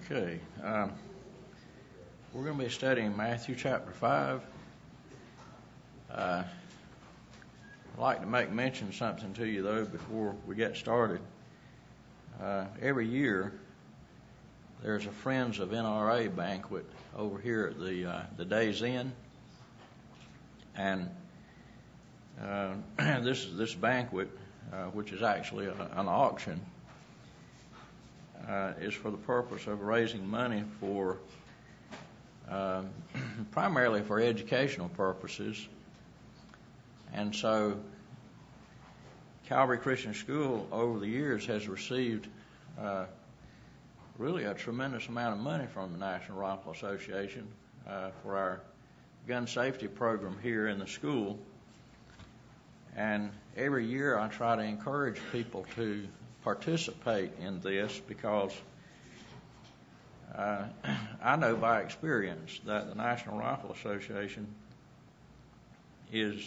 Okay, we're going to be studying Matthew chapter 5. I'd like to make mention of something to you, though, before we get started. Every year, there's a Friends of NRA banquet over here at the Days Inn. And this banquet, which is actually an auction, is for the purpose of raising money for primarily for educational purposes. And so Calvary Christian School over the years has received really a tremendous amount of money from the National Rifle Association for our gun safety program here in the school. And every year I try to encourage people to participate in this because I know by experience that the National Rifle Association is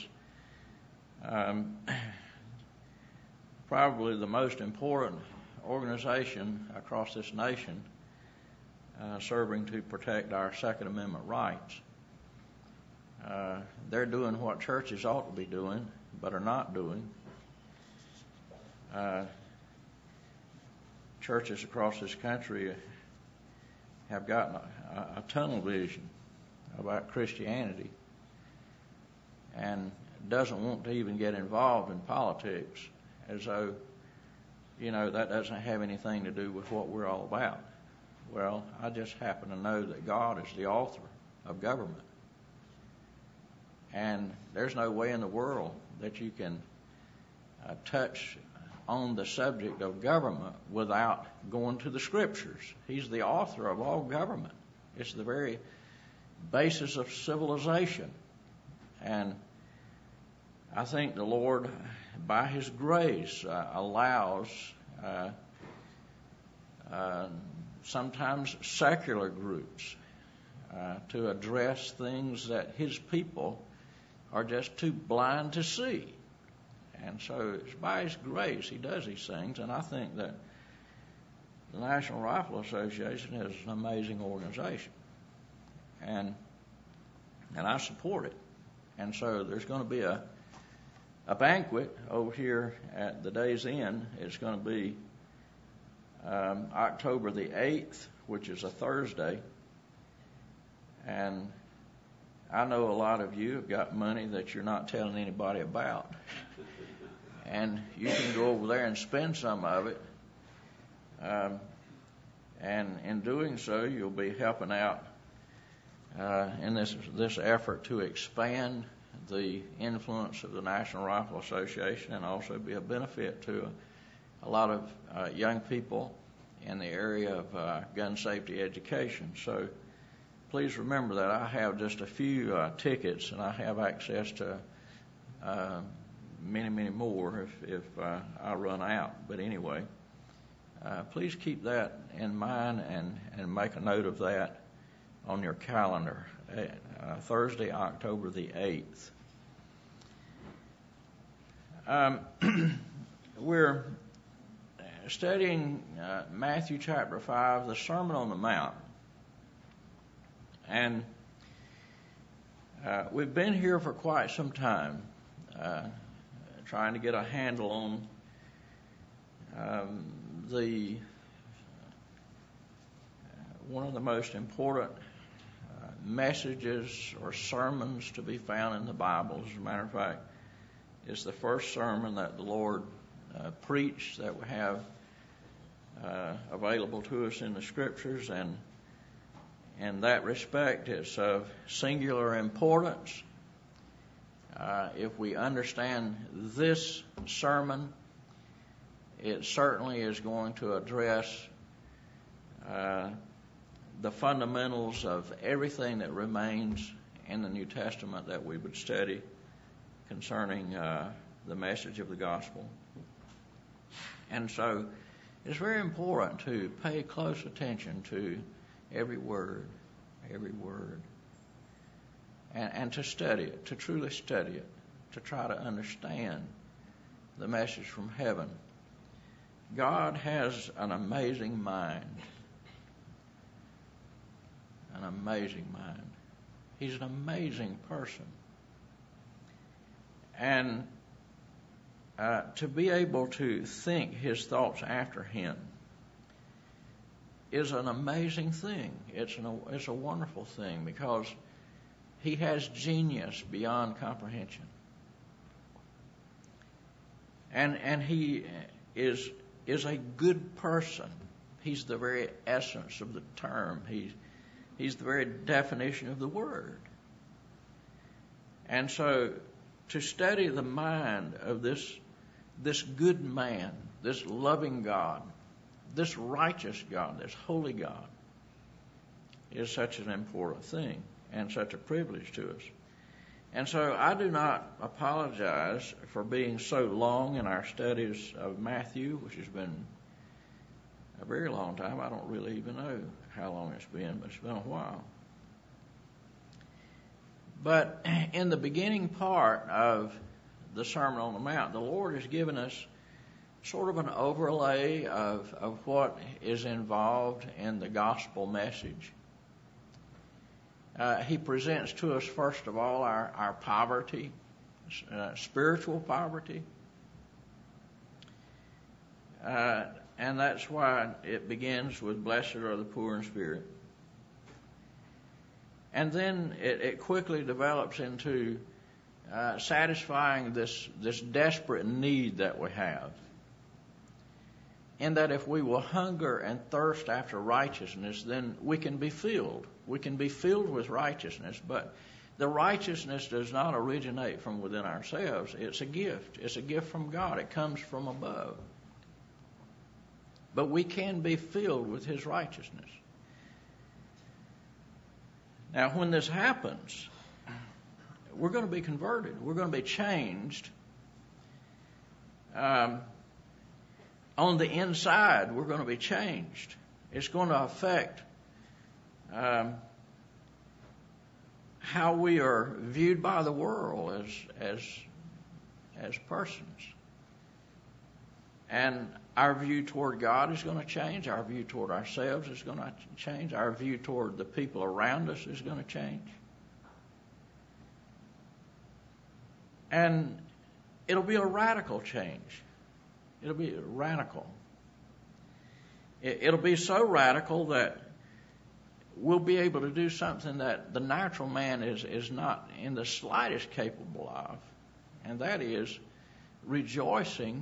probably the most important organization across this nation serving to protect our Second Amendment rights. They're doing what churches ought to be doing, but are not doing. Churches across this country have gotten a tunnel vision about Christianity and doesn't want to even get involved in politics, as though, that doesn't have anything to do with what we're all about. Well, I just happen to know that God is the author of government. And there's no way in the world that you can touch on the subject of government without going to the Scriptures. He's the author of all government. It's the very basis of civilization. And I think the Lord, by His grace, allows sometimes secular groups to address things that His people are just too blind to see. And so it's by His grace He does these things, and I think that the National Rifle Association is an amazing organization, and I support it. And so there's going to be a banquet over here at the Days Inn. It's going to be October the 8th, which is a Thursday, and I know a lot of you have got money that you're not telling anybody about. And you can go over there and spend some of it. And in doing so, you'll be helping out in this effort to expand the influence of the National Rifle Association and also be a benefit to a lot of young people in the area of gun safety education. So please remember that I have just a few tickets, and I have access to many, many more if I run out. But anyway, please keep that in mind and make a note of that on your calendar. Thursday, October the 8th. We're studying Matthew chapter 5, the Sermon on the Mount. And we've been here for quite some time, trying to get a handle on one of the most important messages or sermons to be found in the Bible. As a matter of fact, it's the first sermon that the Lord preached that we have available to us in the Scriptures, and in that respect, it's of singular importance. If we understand this sermon, it certainly is going to address the fundamentals of everything that remains in the New Testament that we would study concerning the message of the gospel. And so it's very important to pay close attention to every word, and to study it, to truly study it, to try to understand the message from heaven. God has an amazing mind. an amazing mind. He's an amazing person. And to be able to think his thoughts after him is an amazing thing. It's a wonderful thing, because he has genius beyond comprehension. And he is a good person. He's the very essence of the term. He's the very definition of the word. And so to study the mind of this good man, this loving God, this righteous God, this holy God, is such an important thing and such a privilege to us. And so I do not apologize for being so long in our studies of Matthew, which has been a very long time. I don't really even know how long it's been, but it's been a while. But in the beginning part of the Sermon on the Mount, the Lord has given us sort of an overlay of what is involved in the gospel message. He presents to us, first of all, our poverty, spiritual poverty. And that's why it begins with, blessed are the poor in spirit. And then it quickly develops into satisfying this desperate need that we have. In that if we will hunger and thirst after righteousness, then we can be filled. We can be filled with righteousness, but the righteousness does not originate from within ourselves. It's a gift. It's a gift from God. It comes from above. But we can be filled with his righteousness. Now, when this happens, we're going to be converted. We're going to be changed. On the inside, we're going to be changed. It's going to affect how we are viewed by the world as persons. And our view toward God is going to change. Our view toward ourselves is going to change. Our view toward the people around us is going to change. And it'll be a radical change. It'll be radical. It'll be so radical that we'll be able to do something that the natural man is not in the slightest capable of, and that is rejoicing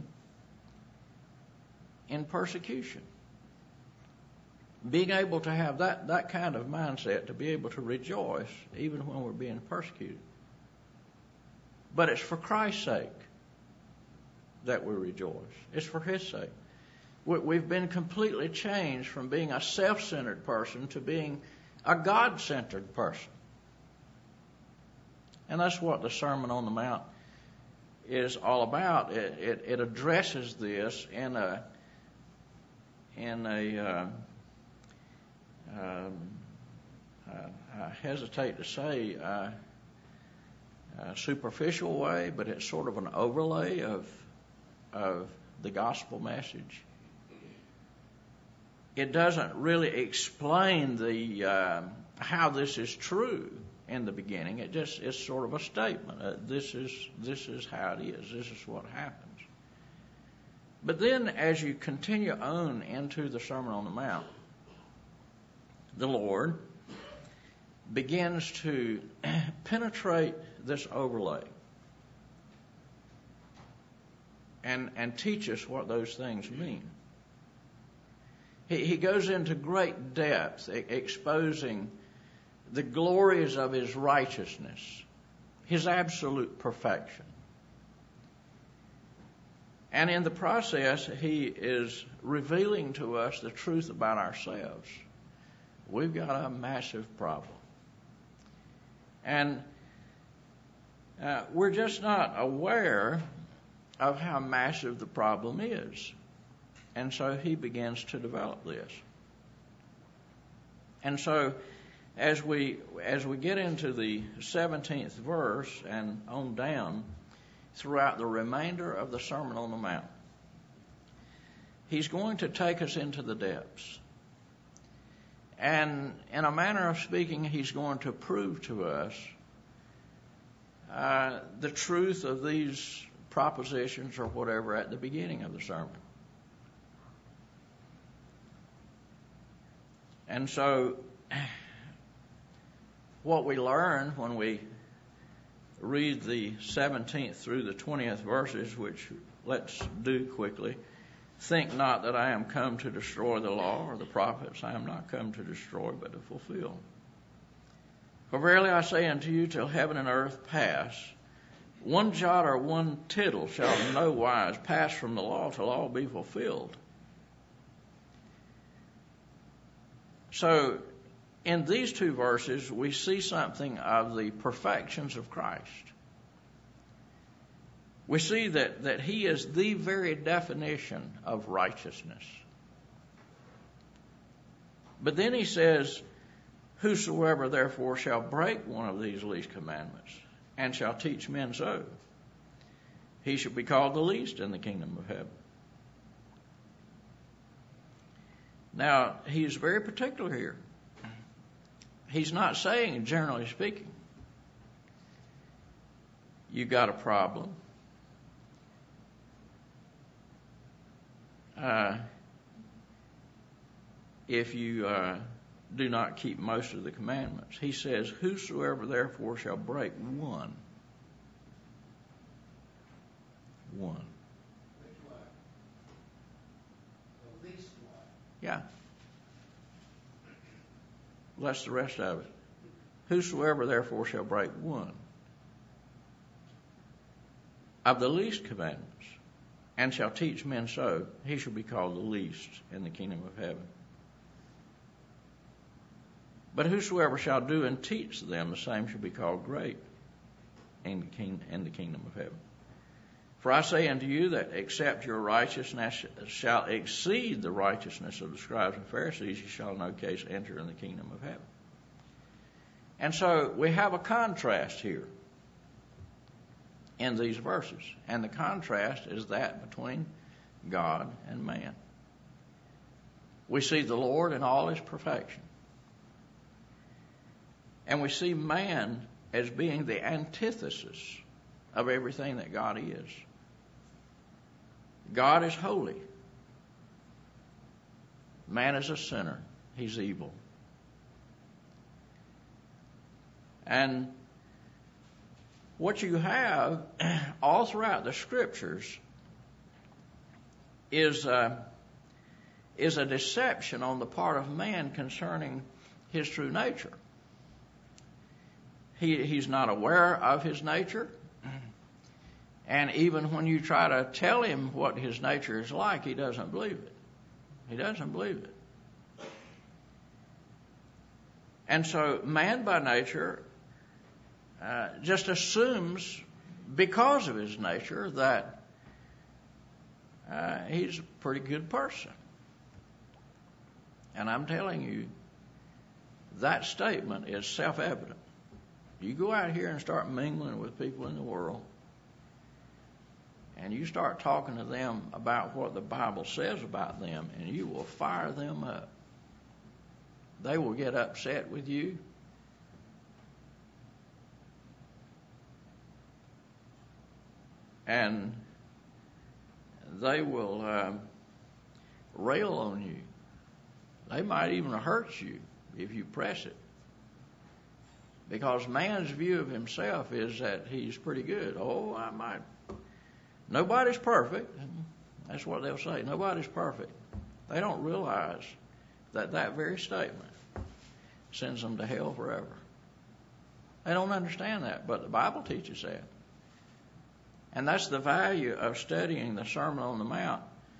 in persecution. Being able to have that kind of mindset, to be able to rejoice even when we're being persecuted. But it's for Christ's sake that we rejoice. It's for his sake. We've been completely changed from being a self-centered person to being a God-centered person. And that's what the Sermon on the Mount is all about. It addresses this in a I hesitate to say superficial way, but it's sort of an overlay of the gospel message. It doesn't really explain how this is true in the beginning. It just is sort of a statement. This is how it is. This is what happens. But then, as you continue on into the Sermon on the Mount, the Lord begins to penetrate this overlay and teach us what those things mean. He goes into great depth, exposing the glories of his righteousness, his absolute perfection. And in the process, he is revealing to us the truth about ourselves. We've got a massive problem. And we're just not aware of how massive the problem is. And so he begins to develop this. And so as we get into the 17th verse and on down, throughout the remainder of the Sermon on the Mount, he's going to take us into the depths. And in a manner of speaking, he's going to prove to us the truth of these propositions or whatever at the beginning of the sermon. And so what we learn when we read the 17th through the 20th verses, which let's do quickly. Think not that I am come to destroy the law or the prophets. I am not come to destroy, but to fulfill. For verily I say unto you, till heaven and earth pass, one jot or one tittle shall in no wise pass from the law till all be fulfilled. So, in these two verses, we see something of the perfections of Christ. We see that he is the very definition of righteousness. But then he says, whosoever therefore shall break one of these least commandments and shall teach men so, he shall be called the least in the kingdom of heaven. Now, he's very particular here. He's not saying, generally speaking, you got a problem. If you do not keep most of the commandments. He says, whosoever therefore shall break one. One. The least one. Yeah. That's the rest of it. Whosoever therefore shall break one of the least commandments and shall teach men so, he shall be called the least in the kingdom of heaven. But whosoever shall do and teach them, the same shall be called great in the kingdom of heaven. For I say unto you that except your righteousness shall exceed the righteousness of the scribes and Pharisees, you shall in no case enter in the kingdom of heaven. And so we have a contrast here in these verses. And the contrast is that between God and man. We see the Lord in all his perfection. And we see man as being the antithesis of everything that God is. God is holy. Man is a sinner. He's evil. And what you have all throughout the Scriptures is a deception on the part of man concerning his true nature. He's not aware of his nature. And even when you try to tell him what his nature is like, he doesn't believe it. He doesn't believe it. And so man by nature just assumes, because of his nature, that he's a pretty good person. And I'm telling you, that statement is self-evident. You go out here and start mingling with people in the world, and you start talking to them about what the Bible says about them, and you will fire them up. They will get upset with you. And they will rail on you. They might even hurt you if you press it. Because man's view of himself is that he's pretty good. Oh, I might. Nobody's perfect. That's what they'll say. Nobody's perfect. They don't realize that very statement sends them to hell forever. They don't understand that, but the Bible teaches that. And that's the value of studying the Sermon on the Mount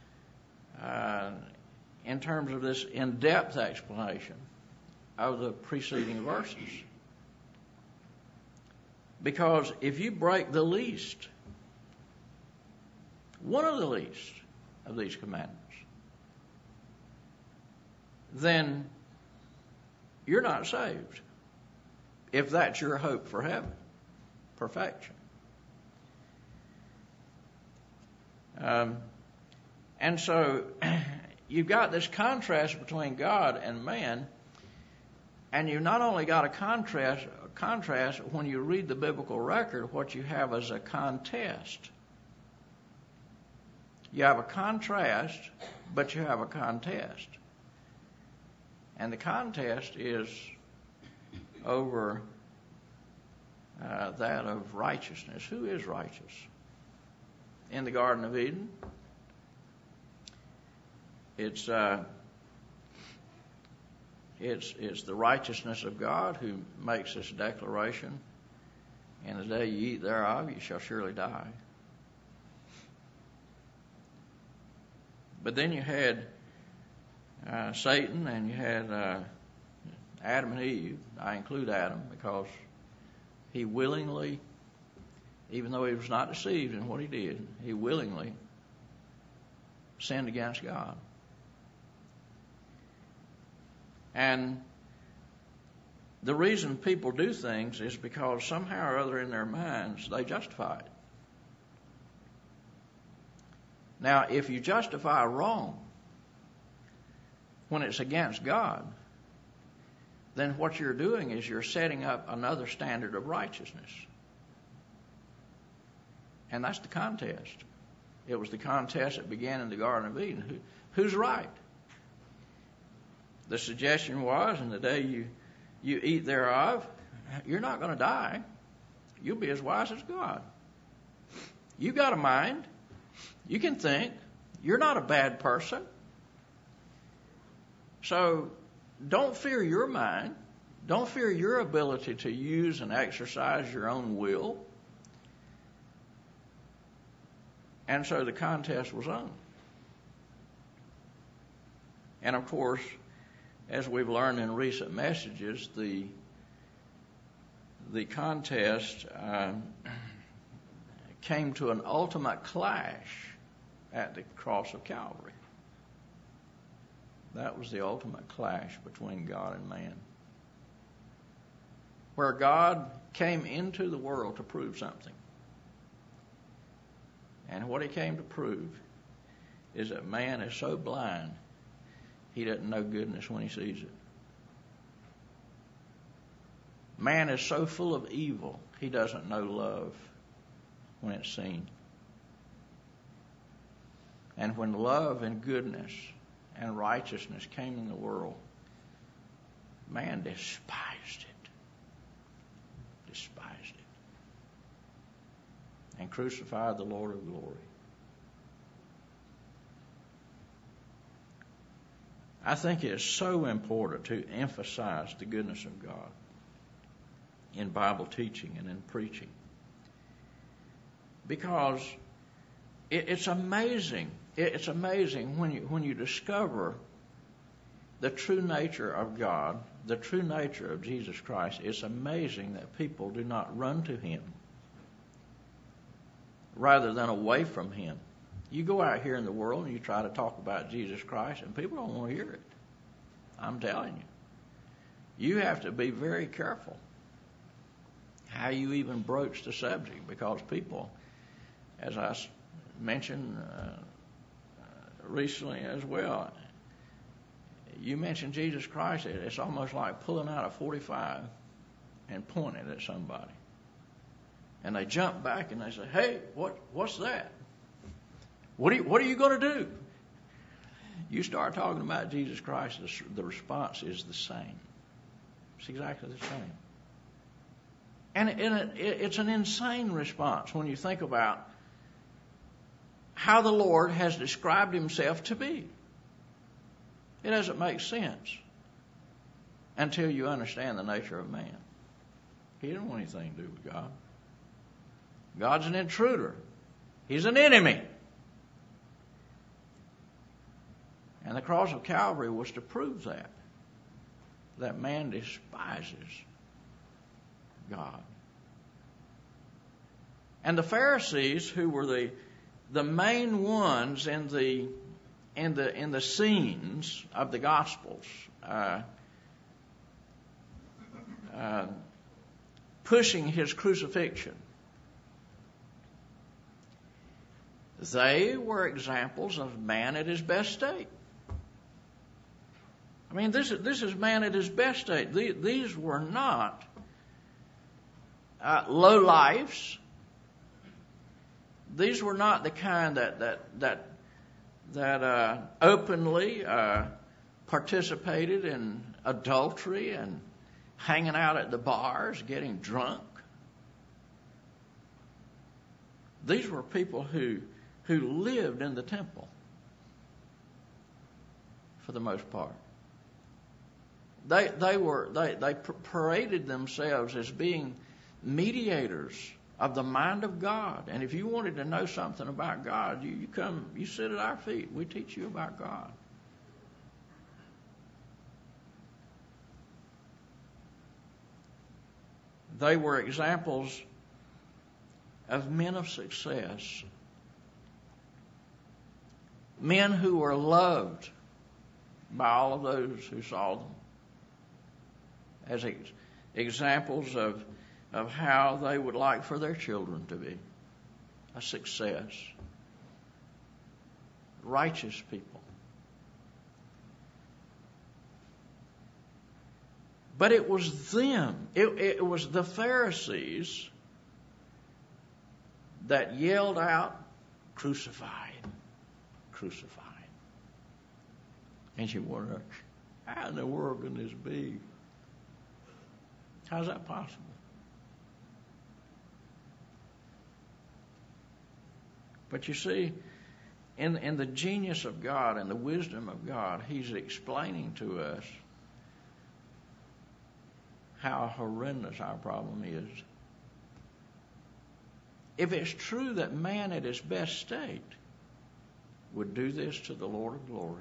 in terms of this in-depth explanation of the preceding verses. Because if you break the least, one of the least of these commandments, then you're not saved. If that's your hope for heaven, perfection. And so you've got this contrast between God and man, And you not only got a contrast when you read the biblical record, what you have is a contest. You have a contrast, but you have a contest. And the contest is over that of righteousness. Who is righteous? In the Garden of Eden, it's the righteousness of God who makes this declaration, "In the day you eat thereof, you shall surely die." But then you had Satan, and you had Adam and Eve. I include Adam because he willingly, even though he was not deceived in what he did, he willingly sinned against God. And the reason people do things is because somehow or other in their minds they justify it. Now, if you justify wrong when it's against God, then what you're doing is you're setting up another standard of righteousness. And that's the contest. It was the contest that began in the Garden of Eden. Who's right? The suggestion was, in the day you eat thereof, you're not going to die. You'll be as wise as God. You've got a mind. You can think. You're not a bad person. So don't fear your mind. Don't fear your ability to use and exercise your own will. And so the contest was on. And of course, as we've learned in recent messages, the contest came to an ultimate clash at the cross of Calvary. That was the ultimate clash between God and man, where God came into the world to prove something. And what he came to prove is that man is so blind, he doesn't know goodness when he sees it. Man is so full of evil, he doesn't know love when it's seen. And when love and goodness and righteousness came in the world, man despised it. Despised it. And crucified the Lord of glory. I think it is so important to emphasize the goodness of God in Bible teaching and in preaching. Because it's amazing. It's amazing when you discover the true nature of God, the true nature of Jesus Christ. It's amazing that people do not run to him rather than away from him. You go out here in the world and you try to talk about Jesus Christ and people don't want to hear it. I'm telling you. You have to be very careful how you even broach the subject, because people, as I mentioned recently as well, you mention Jesus Christ, it's almost like pulling out a .45 and pointing it at somebody. And they jump back and they say, "Hey, what's that? What are you going to do?" You start talking about Jesus Christ, the response is the same. It's exactly the same. And it's an insane response when you think about how the Lord has described himself to be. It doesn't make sense until you understand the nature of man. He didn't want anything to do with God. God's an intruder. He's an enemy. And the cross of Calvary was to prove that man despises God. And the Pharisees, who were the main ones in the scenes of the Gospels, pushing his crucifixion, they were examples of man at his best state. I mean, this is man at his best state. These were not low lifes. These were not the kind that openly participated in adultery and hanging out at the bars, getting drunk. These were people who lived in the temple for the most part. They paraded themselves as being mediators of the mind of God. And if you wanted to know something about God, you come, you sit at our feet. We teach you about God. They were examples of men of success. Men who were loved by all of those who saw them as examples of how they would like for their children to be a success. Righteous people. But it was them, it was the Pharisees that yelled out, "Crucify him, crucify him." And you wonder, how in the world can this be? How's that possible? But you see, in the genius of God and the wisdom of God, He's explaining to us how horrendous our problem is. If it's true that man at his best state would do this to the Lord of glory,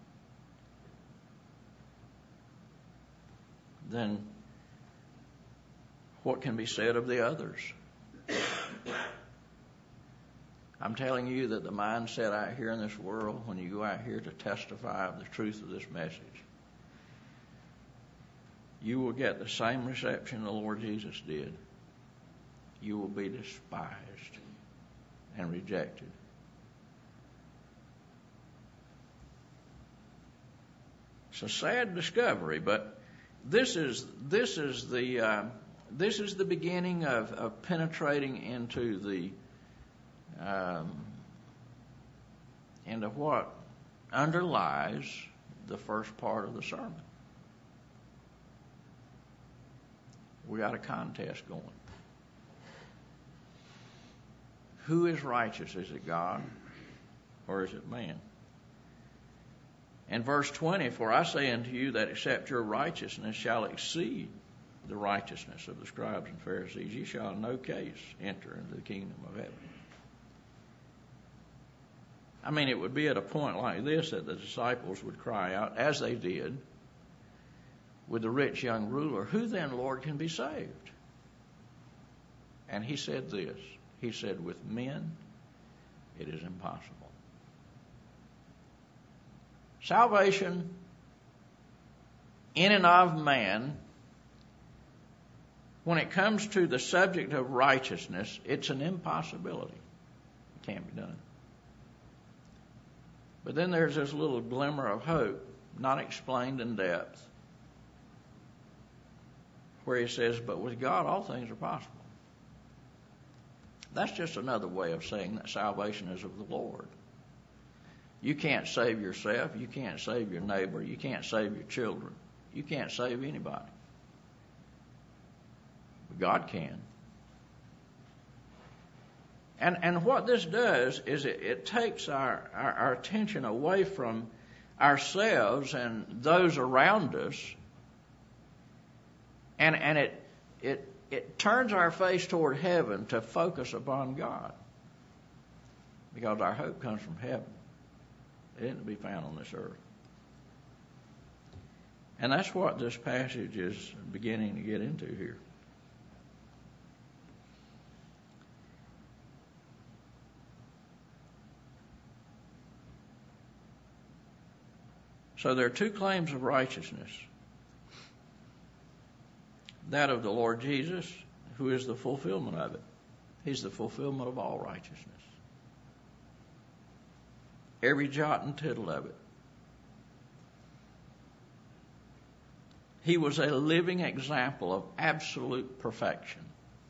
then what can be said of the others? I'm telling you that the mindset out here in this world, when you go out here to testify of the truth of this message, you will get the same reception the Lord Jesus did. You will be despised and rejected. It's a sad discovery, but this is the beginning of penetrating into what underlies the first part of the sermon. We got a contest going. Who is righteous? Is it God or is it man? In verse 20, "For I say unto you that except your righteousness shall exceed the righteousness of the scribes and Pharisees, ye shall in no case enter into the kingdom of heaven." I mean, it would be at a point like this that the disciples would cry out, as they did with the rich young ruler, "Who then, Lord, can be saved?" And he said this. He said, "With men it is impossible." Salvation in and of man, when it comes to the subject of righteousness, it's an impossibility. It can't be done. But then there's this little glimmer of hope, not explained in depth, where he says, "But with God all things are possible." That's just another way of saying that salvation is of the Lord. You can't save yourself. You can't save your neighbor. You can't save your children. You can't save anybody. But God can. And what this does is it takes our attention away from ourselves and those around us, and it turns our face toward heaven to focus upon God. Because our hope comes from heaven. It isn't to be found on this earth. And that's what this passage is beginning to get into here. So there are two claims of righteousness. That of the Lord Jesus, who is the fulfillment of it. He's the fulfillment of all righteousness. Every jot and tittle of it. He was a living example of absolute perfection.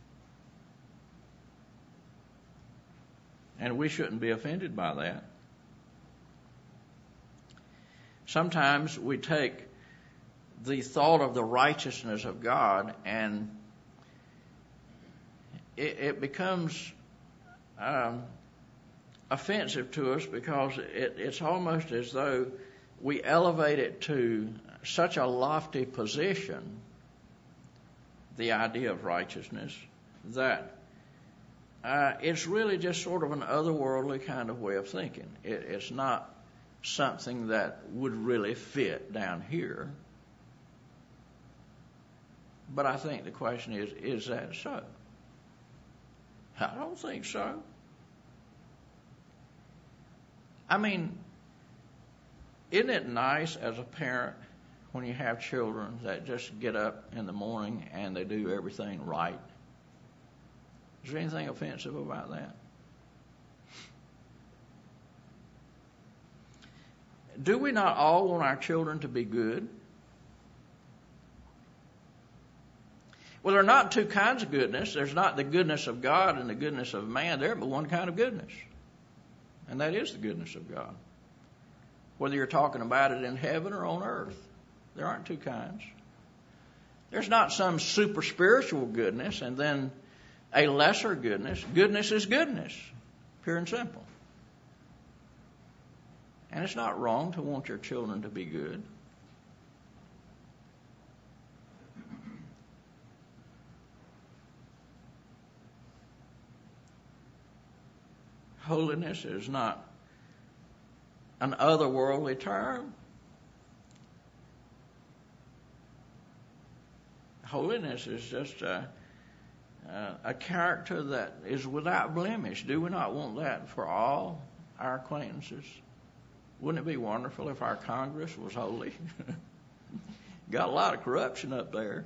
And we shouldn't be offended by that. Sometimes we take the thought of the righteousness of God and it becomes offensive to us because it's almost as though we elevate it to such a lofty position, the idea of righteousness, that it's really just sort of an otherworldly kind of way of thinking. It's not something that would really fit down here. But I think the question is that so? I don't think so. I mean, isn't it nice as a parent when you have children that just get up in the morning and they do everything right? Is there anything offensive about that? Do we not all want our children to be good? Well, there are not two kinds of goodness. There's not the goodness of God and the goodness of man. There's but one kind of goodness, and that is the goodness of God. Whether you're talking about it in heaven or on earth, there aren't two kinds. There's not some super spiritual goodness and then a lesser goodness. Goodness is goodness, pure and simple. And it's not wrong to want your children to be good. Holiness is not an otherworldly term. Holiness is just a character that is without blemish. Do we not want that for all our acquaintances? Wouldn't it be wonderful if our Congress was holy? Got a lot of corruption up there.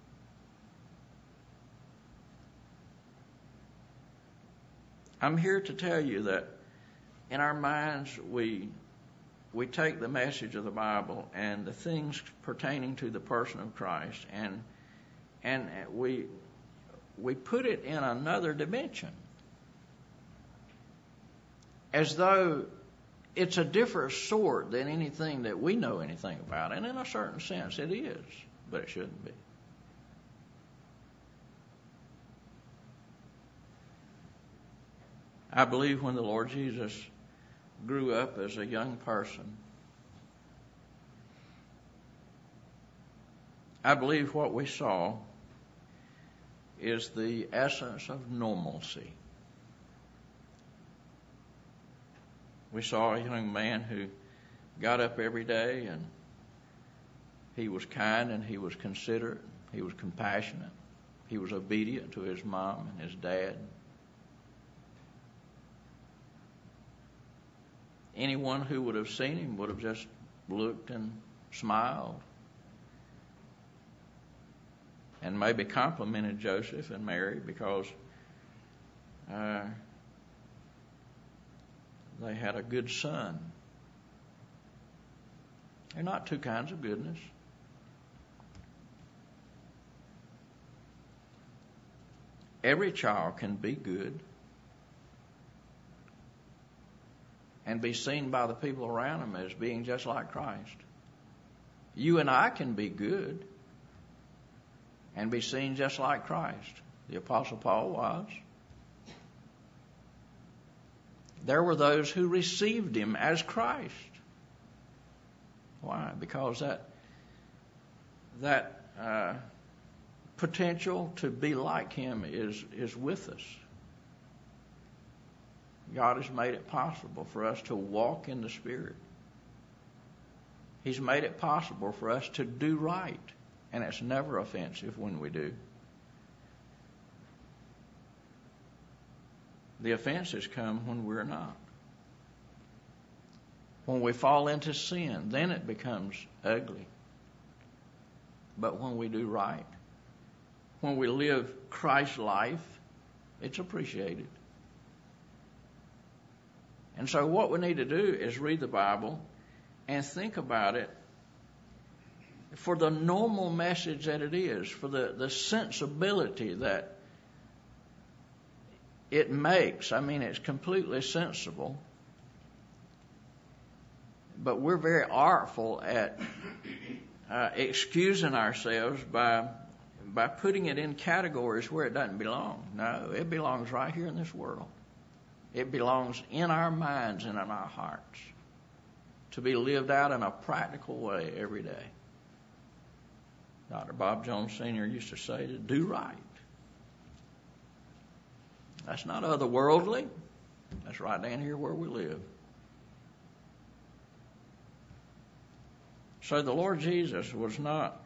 I'm here to tell you that in our minds we take the message of the Bible and the things pertaining to the person of Christ and we put it in another dimension, as though it's a different sort than anything that we know anything about. And in a certain sense it is, but it shouldn't be. I believe when the Lord Jesus grew up as a young person, I believe what we saw is the essence of normalcy. We saw a young man who got up every day and he was kind and he was considerate, he was compassionate, he was obedient to his mom and his dad. Anyone who would have seen him would have just looked and smiled and maybe complimented Joseph and Mary because they had a good son. There are not two kinds of goodness. Every child can be good and be seen by the people around them as being just like Christ. You and I can be good and be seen just like Christ. The Apostle Paul was. There were those who received him as Christ. Why? Because that potential to be like him is with us. God has made it possible for us to walk in the Spirit. He's made it possible for us to do right, and it's never offensive when we do. The offenses come when we're not. When we fall into sin, then it becomes ugly. But when we do right, when we live Christ's life, it's appreciated. And so what we need to do is read the Bible and think about it for the normal message that it is, for the sensibility that it makes. I mean, it's completely sensible. But we're very artful at excusing ourselves by putting it in categories where it doesn't belong. No, it belongs right here in this world. It belongs in our minds and in our hearts to be lived out in a practical way every day. Dr. Bob Jones Sr. used to say to do right. That's not otherworldly. That's right down here where we live. So the Lord Jesus was not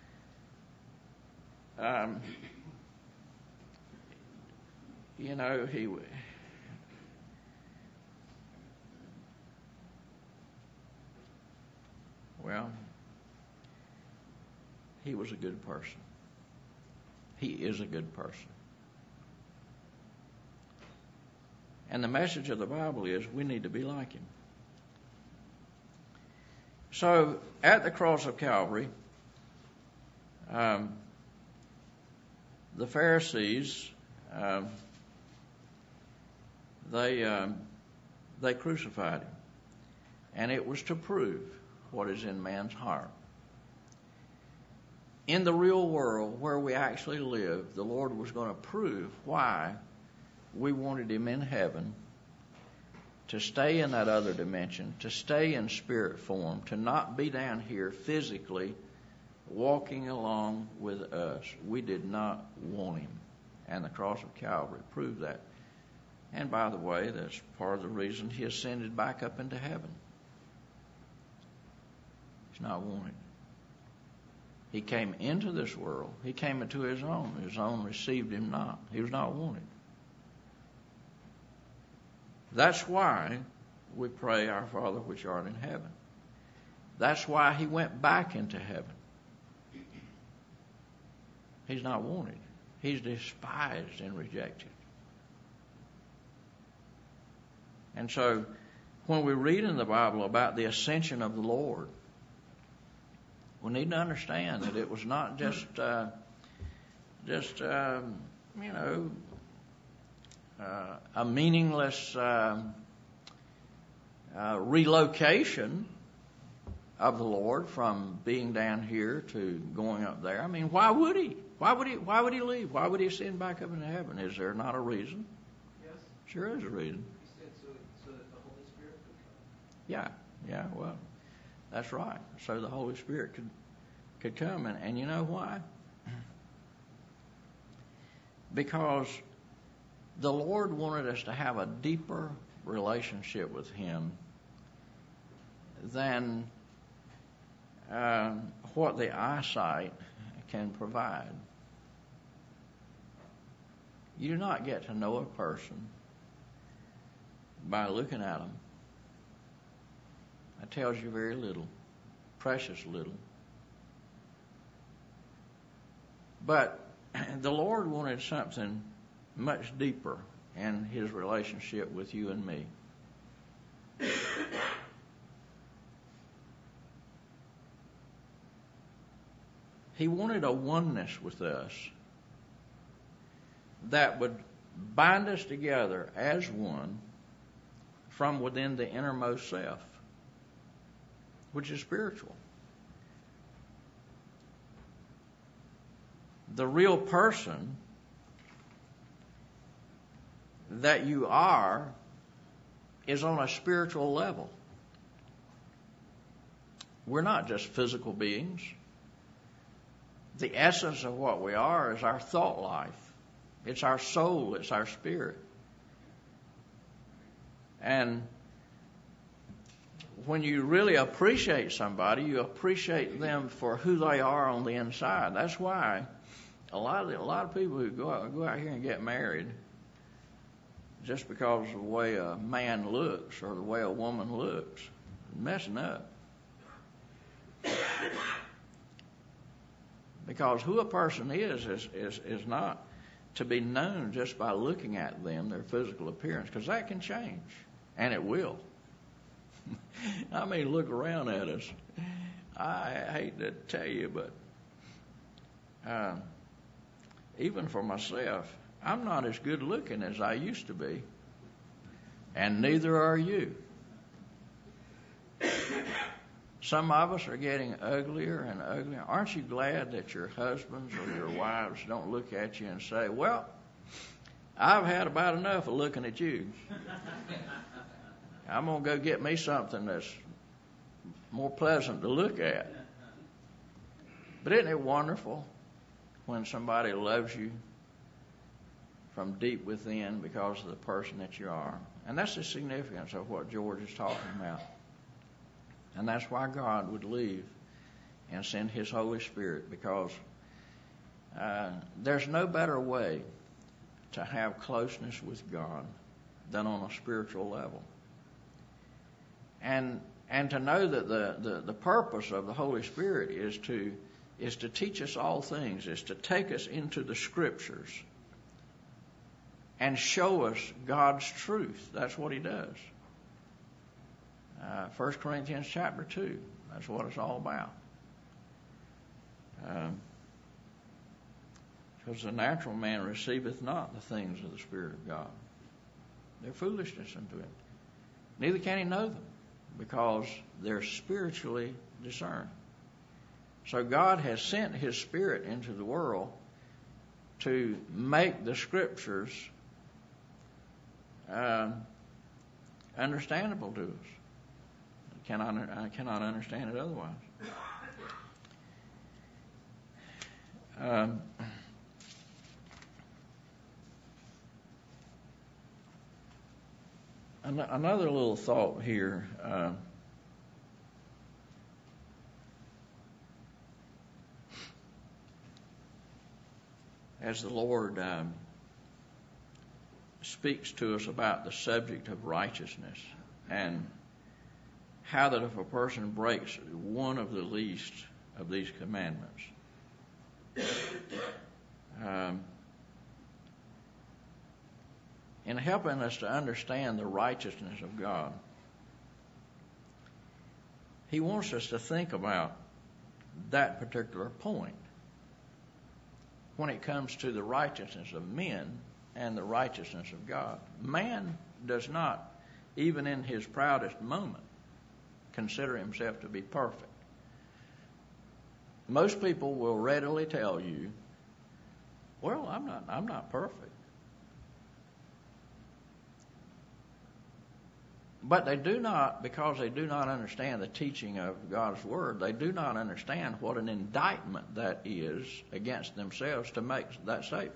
he was a good person. He is a good person. And the message of the Bible is we need to be like him. So at the cross of Calvary, the Pharisees, they crucified him. And it was to prove what is in man's heart. In the real world where we actually live, the Lord was going to prove why we wanted him in heaven, to stay in that other dimension, to stay in spirit form, to not be down here physically walking along with us. We did not want him. And the cross of Calvary proved that. And by the way, that's part of the reason he ascended back up into heaven. He's not wanted. He came into this world. He came into his own. His own received him not. He was not wanted. That's why we pray, Our Father which art in heaven. That's why he went back into heaven. He's not wanted. He's despised and rejected. And so when we read in the Bible about the ascension of the Lord, we need to understand that it was not just a meaningless relocation of the Lord from being down here to going up there. I mean, why would he? Why would he leave? Why would he ascend back up into heaven? Is there not a reason? Yes. Sure is a reason. He said so that the Holy Spirit could come. Yeah, well, that's right. So the Holy Spirit could come. And you know why? Because the Lord wanted us to have a deeper relationship with him than what the eyesight can provide. You do not get to know a person by looking at them. That tells you very little, precious little. But the Lord wanted something much deeper in his relationship with you and me. He wanted a oneness with us that would bind us together as one from within the innermost self, which is spiritual. The real person that you are is on a spiritual level. We're not just physical beings. The essence of what we are is our thought life. It's our soul. It's our spirit. And when you really appreciate somebody, you appreciate them for who they are on the inside. That's why a lot of people who go out here and get married just because of the way a man looks or the way a woman looks, messing up. Because who a person is not to be known just by looking at them, their physical appearance, because that can change, and it will. I mean, look around at us. I hate to tell you, but even for myself, I'm not as good looking as I used to be, and neither are you. Some of us are getting uglier and uglier. Aren't you glad that your husbands or your wives don't look at you and say, well, I've had about enough of looking at you. I'm going to go get me something that's more pleasant to look at. But isn't it wonderful when somebody loves you from deep within because of the person that you are? And that's the significance of what George is talking about. And that's why God would leave and send His Holy Spirit, because there's no better way to have closeness with God than on a spiritual level. And to know that the purpose of the Holy Spirit is to teach us all things, is to take us into the Scriptures and show us God's truth. That's what He does. 1 Corinthians chapter 2, that's what it's all about. Because the natural man receiveth not the things of the Spirit of God. They're foolishness unto him. Neither can he know them, because they're spiritually discerned. So God has sent His Spirit into the world to make the Scriptures understandable to us. I cannot understand it otherwise. Another little thought here. As the Lord speaks to us about the subject of righteousness, and how that if a person breaks one of the least of these commandments, in helping us to understand the righteousness of God, He wants us to think about that particular point when it comes to the righteousness of men and the righteousness of God. Man does not, even in his proudest moment, consider himself to be perfect. Most people will readily tell you, well, I'm not perfect. But they do not, because they do not understand the teaching of God's Word, they do not understand what an indictment that is against themselves to make that statement.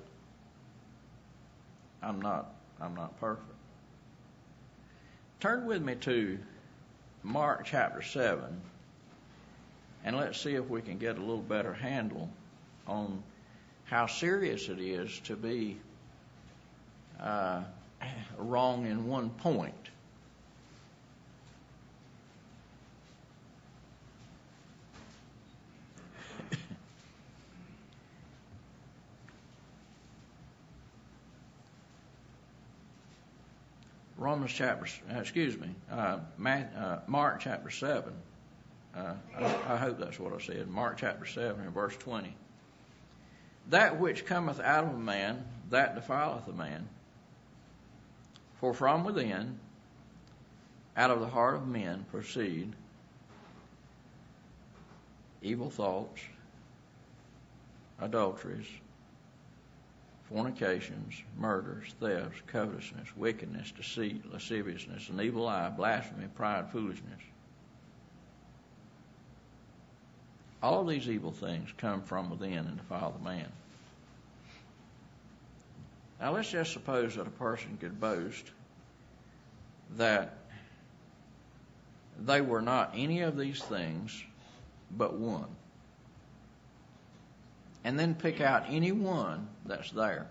I'm not perfect. Turn with me to Mark chapter 7, and let's see if we can get a little better handle on how serious it is to be wrong in one point. Mark chapter 7. I hope that's what I said. Mark chapter 7 and verse 20. That which cometh out of a man, that defileth a man. For from within, out of the heart of men, proceed evil thoughts, adulteries, fornications, murders, thefts, covetousness, wickedness, deceit, lasciviousness, an evil eye, blasphemy, pride, foolishness. All of these evil things come from within and defile the man. Now let's just suppose that a person could boast that they were not any of these things but one, and then pick out any one that's there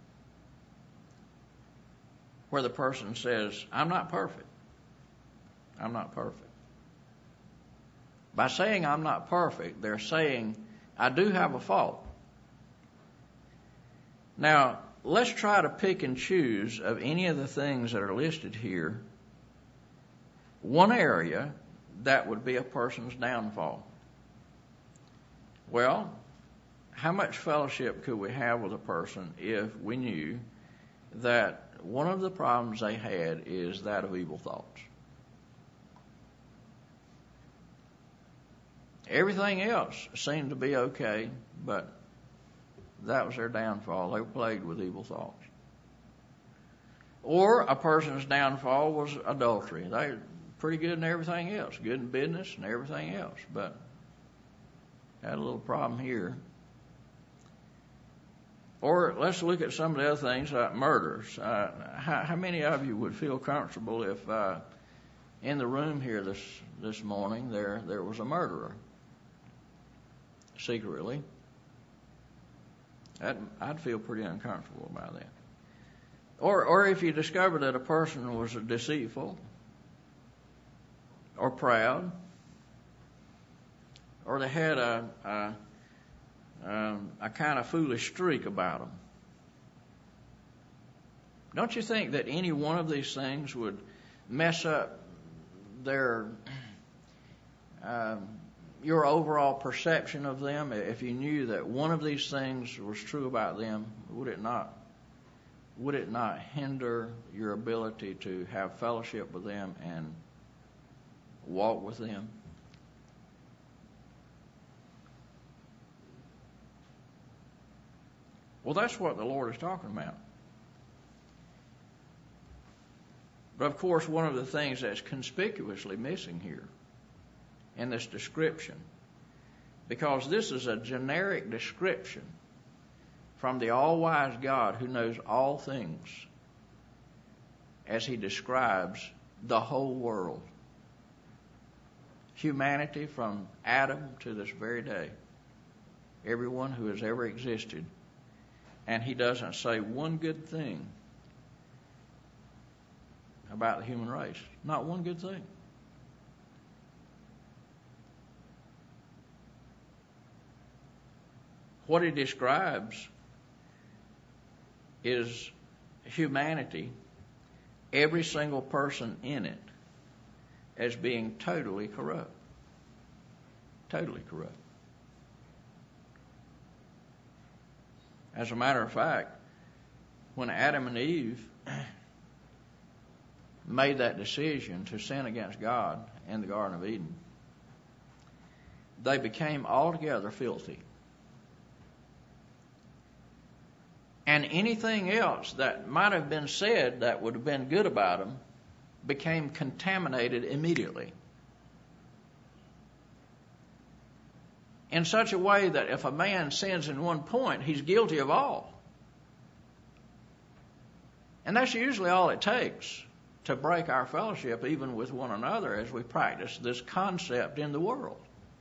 where the person says, I'm not perfect. I'm not perfect. By saying I'm not perfect, they're saying I do have a fault. Now, let's try to pick and choose of any of the things that are listed here one area that would be a person's downfall. Well, how much fellowship could we have with a person if we knew that one of the problems they had is that of evil thoughts? Everything else seemed to be okay, but that was their downfall. They were plagued with evil thoughts. Or a person's downfall was adultery. They were pretty good in everything else, good in business and everything else, but had a little problem here. Or let's look at some of the other things like murders. How many of you would feel comfortable if in the room here this morning there was a murderer secretly? I'd feel pretty uncomfortable about that. Or if you discovered that a person was deceitful or proud, or they had a kind of foolish streak about them. Don't you think that any one of these things would mess up your overall perception of them? If you knew that one of these things was true about them, would it not hinder your ability to have fellowship with them and walk with them? Well, that's what the Lord is talking about. But of course, one of the things that's conspicuously missing here in this description, because this is a generic description from the all-wise God who knows all things, as he describes the whole world, humanity from Adam to this very day, everyone who has ever existed. And he doesn't say one good thing about the human race. Not one good thing. What he describes is humanity, every single person in it, as being totally corrupt. Totally corrupt. As a matter of fact, when Adam and Eve made that decision to sin against God in the Garden of Eden, they became altogether filthy. And anything else that might have been said that would have been good about them became contaminated immediately. In such a way that if a man sins in one point, he's guilty of all. And that's usually all it takes to break our fellowship even with one another as we practice this concept in the world.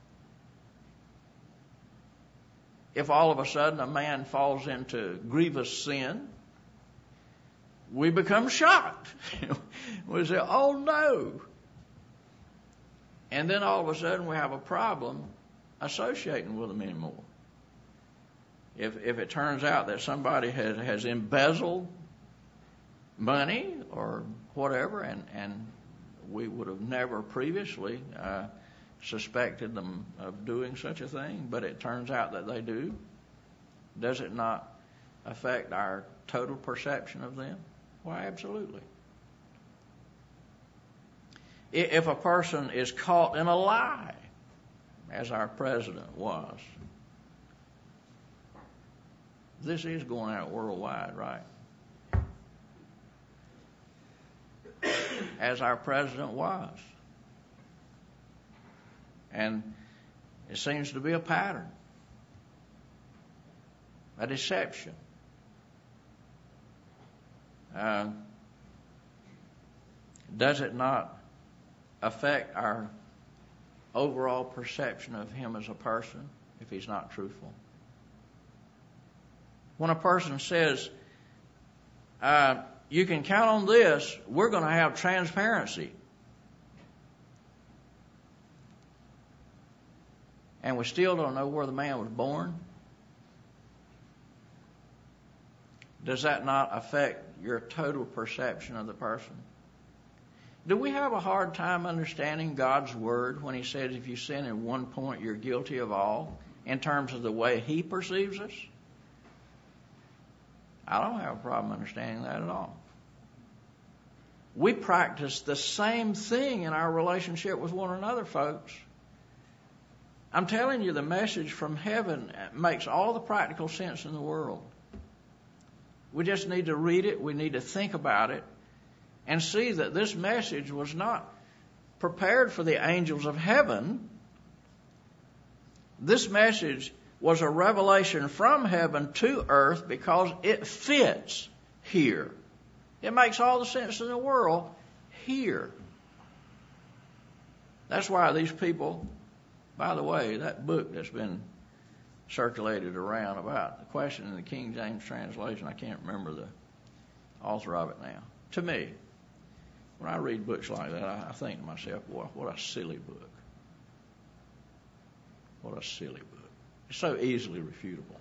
If all of a sudden a man falls into grievous sin, we become shocked. We say, oh no. And then all of a sudden we have a problem associating with them anymore. If it turns out that somebody has embezzled money or whatever, and we would have never previously suspected them of doing such a thing, but it turns out that they do, does it not affect our total perception of them? Why, absolutely. If a person is caught in a lie, as our president was, this is going out worldwide, right? As our president was. And it seems to be a pattern, a deception. Does it not affect our overall perception of him as a person if he's not truthful? When a person says, you can count on this, we're going to have transparency, and we still don't know where the man was born, does that not affect your total perception of the person? Do we have a hard time understanding God's word when he says if you sin in one point, you're guilty of all? in terms of the way He perceives us, I don't have a problem understanding that at all. We practice the same thing in our relationship with one another, folks. I'm telling you, the message from heaven makes all the practical sense in the world. We just need to read it, we need to think about it, and see that this message was not prepared for the angels of heaven. This message was a revelation from heaven to earth because it fits here. It makes all the sense in the world here. That's why these people, by the way, that book that's been circulated around about the question in the King James translation, I can't remember the author of it now. To me, when I read books like that, I think to myself, boy, what a silly book. What a silly book. It's so easily refutable.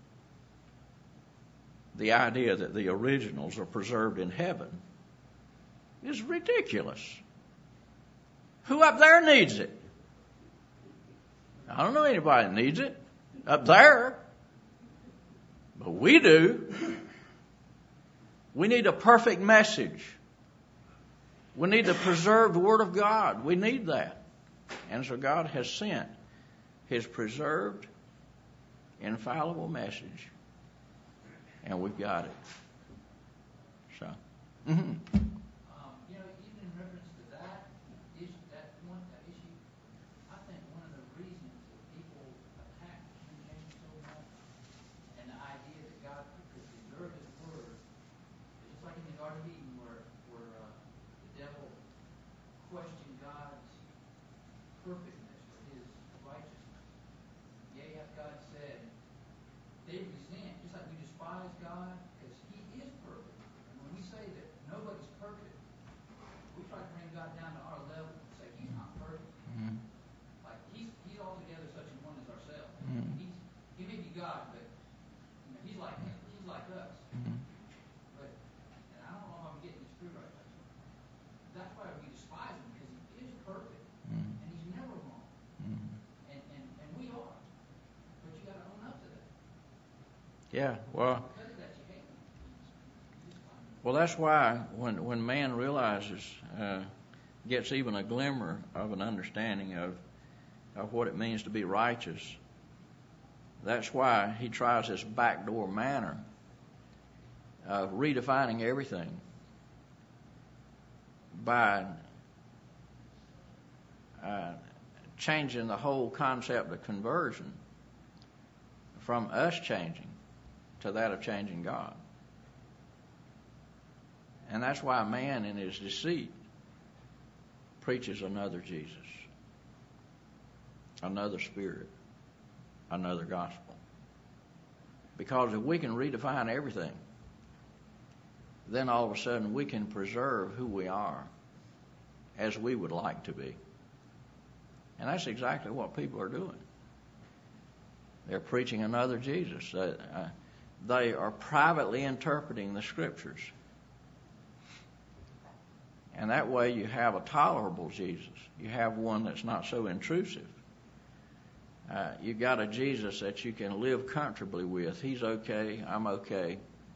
The idea that the originals are preserved in heaven is ridiculous. Who up there needs it? I don't know anybody that needs it up there, but we do. We need a perfect message. We need the preserved Word of God. We need that. And so God has sent His preserved, infallible message. And we've got it. So, even in reference to that issue, that issue, I think one of the reasons that people attack King James so much, and the idea that God could preserve His Word, is just like in the Garden of Eden, where the devil questioned God's perfectness or His righteousness. Yea, hath God said, they resent, just like we despise God, because He is perfect. And when we say that nobody's perfect, we try to bring God down to our level and say He's not perfect. mm-hmm. Like He's altogether such a one as ourselves. Mm-hmm. He may be God, but He's like us. Mm-hmm. But and I don't know if I'm getting this through right. That's why we despise Him, because He is perfect, Mm-hmm. and He's never wrong. Mm-hmm. And we are. But you got to own up to that. Yeah, well, that's why when man realizes, gets even a glimmer of an understanding of what it means to be righteous, that's why he tries this backdoor manner of redefining everything by changing the whole concept of conversion from us changing to that of changing God. And that's why man in his deceit preaches another Jesus, another spirit, another gospel. Because if we can redefine everything, then all of a sudden we can preserve who we are as we would like to be. And that's exactly what people are doing. They're preaching another Jesus. They are privately interpreting the Scriptures. And that way you have a tolerable Jesus. You have one that's not so intrusive. You've got a Jesus that you can live comfortably with. He's okay. I'm okay.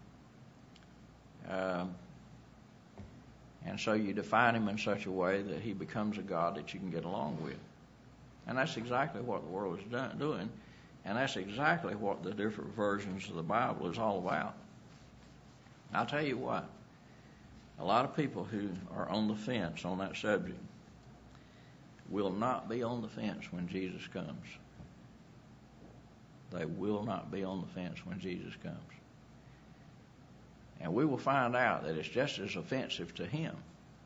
And so you define Him in such a way that He becomes a God that you can get along with. And that's exactly what the world is doing. And that's exactly what the different versions of the Bible is all about. I'll tell you what. A lot of people who are on the fence on that subject will not be on the fence when Jesus comes. They will not be on the fence when Jesus comes. And we will find out that it's just as offensive to Him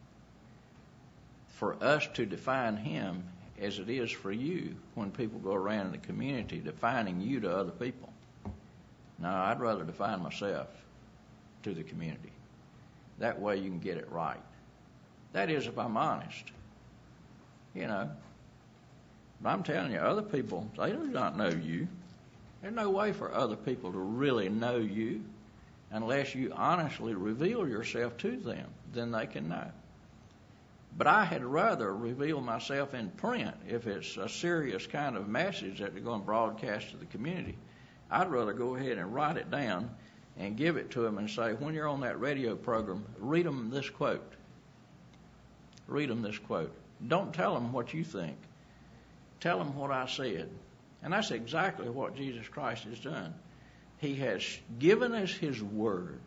for us to define Him as it is for you when people go around in the community defining you to other people. No, I'd rather define myself to the community. That way you can get it right. That is, if I'm honest. But I'm telling you, other people, they do not know you. There's no way for other people to really know you unless you honestly reveal yourself to them. Then they can know. But I had rather reveal myself in print if it's a serious kind of message that they're going to broadcast to the community. I'd rather go ahead and write it down and give it to them and say, when you're on that radio program, read them this quote. Read them this quote. Don't tell them what you think. Tell them what I said. And that's exactly what Jesus Christ has done. He has given us His Word.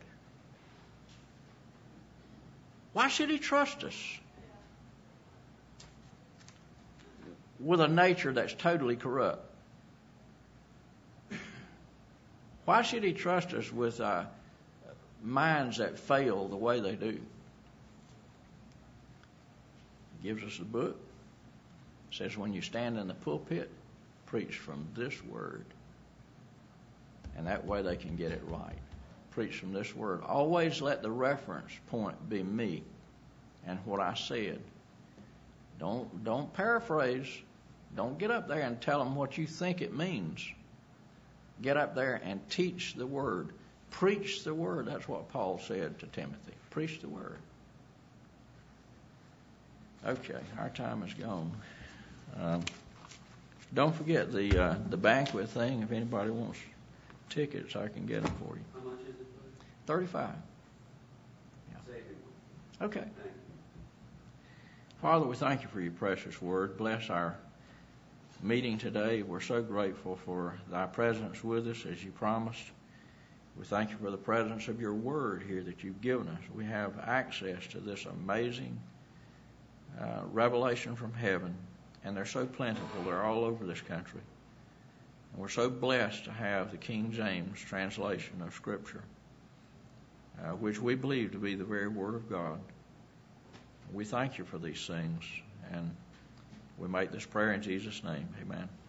Why should He trust us with a nature that's totally corrupt? Why should He trust us with minds that fail the way they do? He gives us the book. It says when you stand in the pulpit, preach from this Word. And that way they can get it right. Preach from this Word. Always let the reference point be me and what I said. Don't paraphrase. Don't get up there and tell them what you think it means. Get up there and teach the Word. Preach the Word. That's what Paul said to Timothy. Preach the Word. Okay, our time is gone. Don't forget the banquet thing. If anybody wants tickets, I can get them for you. How much is it? $35. Yeah. Save it. Okay. Thank you. Father, we thank you for your precious word. Bless our meeting today. We're so grateful for thy presence with us as you promised. We thank you for the presence of your word here that you've given us. We have access to this amazing revelation from heaven, and they're so plentiful. They're all over this country. And we're so blessed to have the King James translation of Scripture, which we believe to be the very Word of God. We thank you for these things, and we make this prayer in Jesus' name. Amen.